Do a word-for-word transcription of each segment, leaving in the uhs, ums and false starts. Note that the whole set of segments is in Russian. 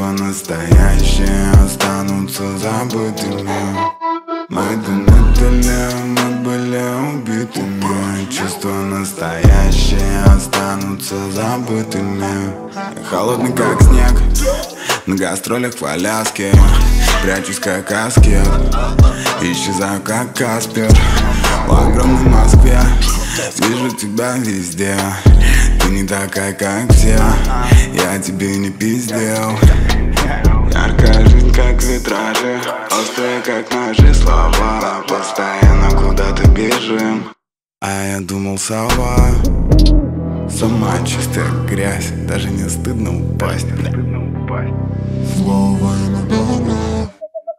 Чувства настоящие останутся забытыми. Мы думали, мы были убитыми. Чувства настоящие останутся забытыми. Холодный как снег, на гастролях в Аляске. Прячусь как аскет, исчезаю как Каспер. В огромной Москве вижу тебя везде. Ты не такая, как все, я тебе не пиздел. Яркая жизнь, как витражи, острые, как ножи слова. Постоянно куда-то бежим, а я думал, сова. Сама чистая грязь, даже не стыдно упасть. Слово иногда.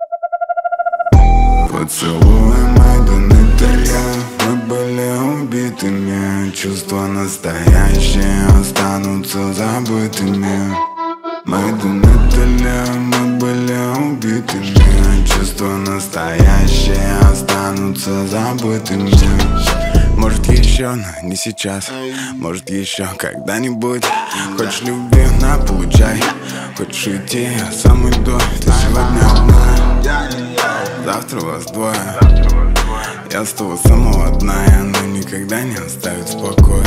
Поцелуй Майданетеля, мы были убитыми. Чувства настоящие останутся забытыми. Майданетеля, мы были убитыми. Чувства настоящие останутся забытыми. Может еще, но не сейчас. Может еще когда-нибудь. Хочешь любви, на, получай. Хочешь уйти, я сам уйду. Ты сегодня одна, завтра вас двое. Я с того самого одна, и она никогда не оставит в покое.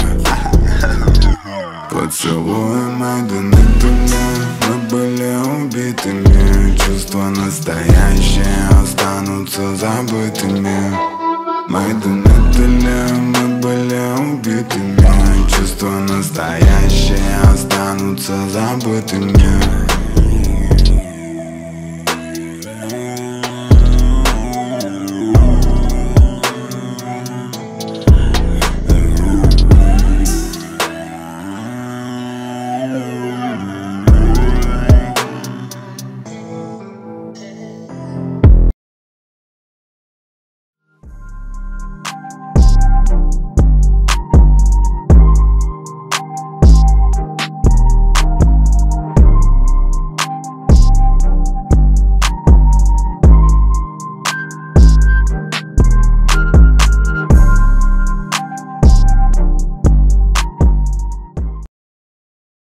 Поцелуй Майданетеля, мы были убитыми. Чувства настоящие останутся забытыми. Майданетеля, мы были убитыми. Чувства настоящие останутся забытыми.